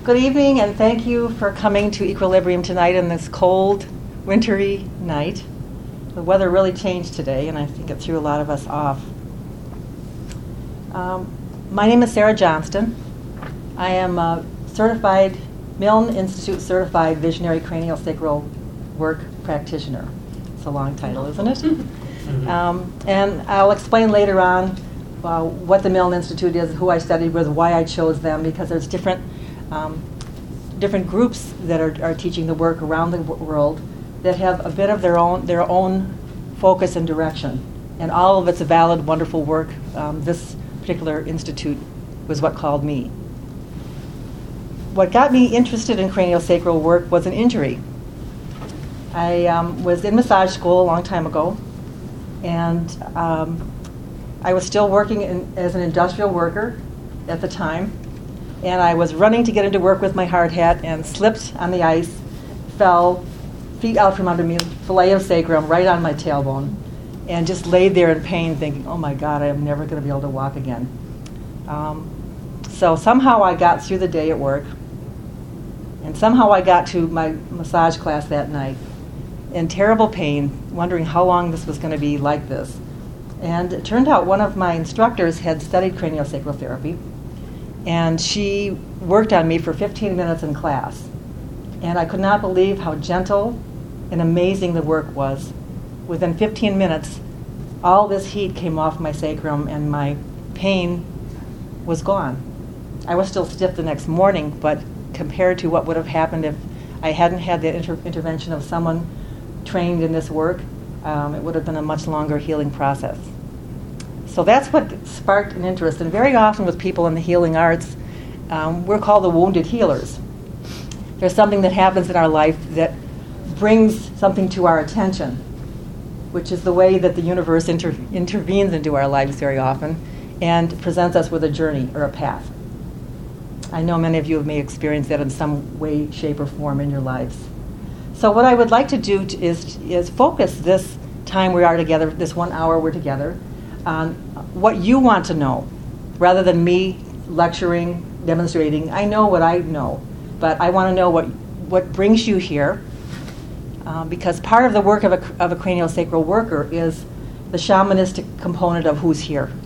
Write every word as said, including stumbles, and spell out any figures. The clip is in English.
Good evening, and thank you for coming to Equilibrium tonight on this cold, wintry night. The weather really changed today, and I think it threw a lot of us off. Um, my name is Sarah Johnston. I am a certified, Milne Institute certified visionary craniosacral work practitioner. It's a long title, isn't it? Mm-hmm. um, and I'll explain later on uh, what the Milne Institute is, who I studied with, why I chose them, because there's different um, different groups that are, are teaching the work around the w- world that have a bit of their own their own focus and direction. And all of it's a valid, wonderful work. Um, this particular institute was what called me. What got me interested in craniosacral work was an injury. I um, was in massage school a long time ago, and um, I was still working in, as an industrial worker at the time, and I was running to get into work with my hard hat and slipped on the ice, fell, feet out from under me, fillet of sacrum right on my tailbone, and just laid there in pain thinking, oh my God, I am never going to be able to walk again. Um, so somehow I got through the day at work, and somehow I got to my massage class that night in terrible pain, wondering how long this was going to be like this. And it turned out one of my instructors had studied craniosacral therapy, and she worked on me for fifteen minutes in class. And I could not believe how gentle and amazing the work was. Within fifteen minutes, all this heat came off my sacrum and my pain was gone. I was still stiff the next morning, but compared to what would have happened if I hadn't had the inter- intervention of someone trained in this work, um, it would have been a much longer healing process. So that's what sparked an interest. And very often with people in the healing arts, um, we're called the wounded healers. There's something that happens in our life that brings something to our attention, which is the way that the universe inter- intervenes into our lives very often and presents us with a journey or a path. I know many of you may experience that in some way, shape, or form in your lives. So what I would like to do to is, is focus this time we are together, this one hour we're together, on what you want to know, rather than me lecturing, demonstrating. I know what I know, but I want to know what, what brings you here, uh, because part of the work of a, of a craniosacral worker is the shamanistic component of who's here.